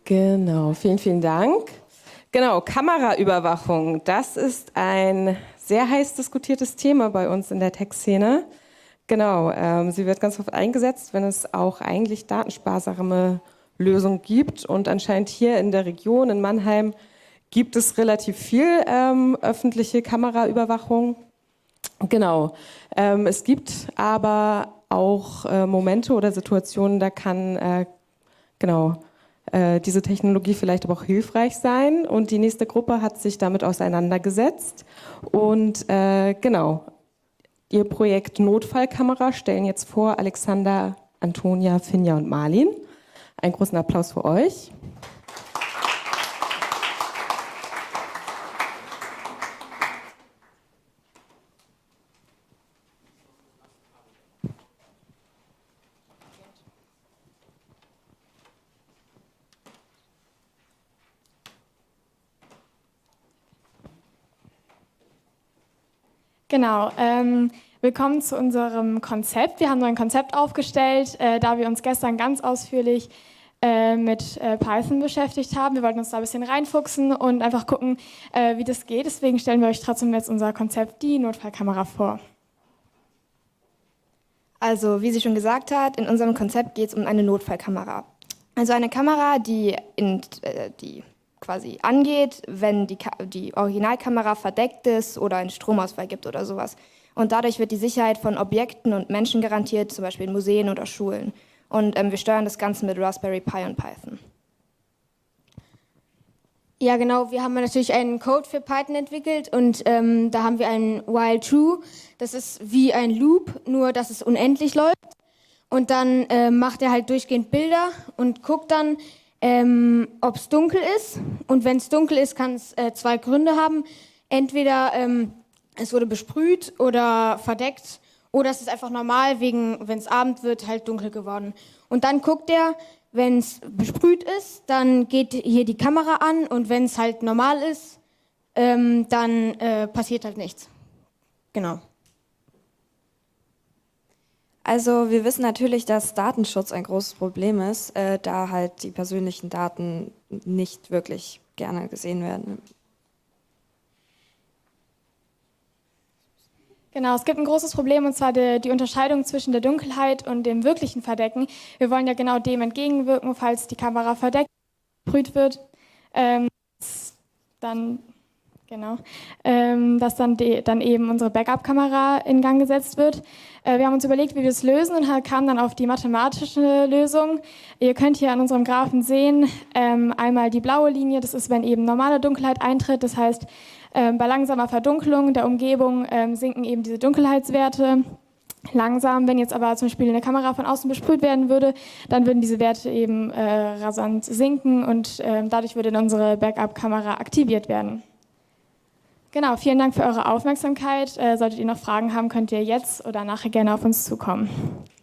Genau, vielen Dank. Genau, Kameraüberwachung, das ist ein sehr heiß diskutiertes Thema bei uns in der Tech-Szene. Genau, sie wird ganz oft eingesetzt, wenn es auch eigentlich datensparsame Lösungen gibt. Und anscheinend hier in der Region, in Mannheim, gibt es relativ viel öffentliche Kameraüberwachung. Genau, es gibt aber auch Momente oder Situationen, da kann diese Technologie vielleicht aber auch hilfreich sein. Und die nächste Gruppe hat sich damit auseinandergesetzt. Und ihr Projekt Notfallkamera stellen jetzt vor Alexander, Antonia, Finja und Marlin. Einen großen Applaus für euch. Genau, willkommen zu unserem Konzept. Wir haben ein Konzept aufgestellt, da wir uns gestern ganz ausführlich mit Python beschäftigt haben. Wir wollten uns da ein bisschen reinfuchsen und einfach gucken, wie das geht. Deswegen stellen wir euch trotzdem jetzt unser Konzept, die Notfallkamera, vor. Also, wie sie schon gesagt hat, in unserem Konzept geht es um eine Notfallkamera. Also eine Kamera, die quasi angeht, wenn die Originalkamera verdeckt ist oder einen Stromausfall gibt oder sowas. Und dadurch wird die Sicherheit von Objekten und Menschen garantiert, zum Beispiel in Museen oder Schulen. Und wir steuern das Ganze mit Raspberry Pi und Python. Ja, genau. Wir haben natürlich einen Code für Python entwickelt und da haben wir einen While True. Das ist wie ein Loop, nur dass es unendlich läuft. Und dann macht er halt durchgehend Bilder und guckt dann, ob es dunkel ist. Und wenn es dunkel ist, kann es zwei Gründe haben. Entweder es wurde besprüht oder verdeckt oder es ist einfach normal, wenn es Abend wird, halt dunkel geworden. Und dann guckt er, wenn es besprüht ist, dann geht hier die Kamera an und wenn es halt normal ist, dann passiert halt nichts. Genau. Also wir wissen natürlich, dass Datenschutz ein großes Problem ist, da halt die persönlichen Daten nicht wirklich gerne gesehen werden. Genau, es gibt ein großes Problem, und zwar die Unterscheidung zwischen der Dunkelheit und dem wirklichen Verdecken. Wir wollen ja genau dem entgegenwirken, falls die Kamera verdeckt, besprüht wird, dass dann eben unsere Backup-Kamera in Gang gesetzt wird. Wir haben uns überlegt, wie wir es lösen und kamen dann auf die mathematische Lösung. Ihr könnt hier an unserem Graphen sehen, einmal die blaue Linie, das ist, wenn eben normale Dunkelheit eintritt. Das heißt, bei langsamer Verdunkelung der Umgebung sinken eben diese Dunkelheitswerte langsam. Wenn jetzt aber zum Beispiel eine Kamera von außen besprüht werden würde, dann würden diese Werte eben rasant sinken und dadurch würde dann unsere Backup-Kamera aktiviert werden. Genau, vielen Dank für eure Aufmerksamkeit. Solltet ihr noch Fragen haben, könnt ihr jetzt oder nachher gerne auf uns zukommen.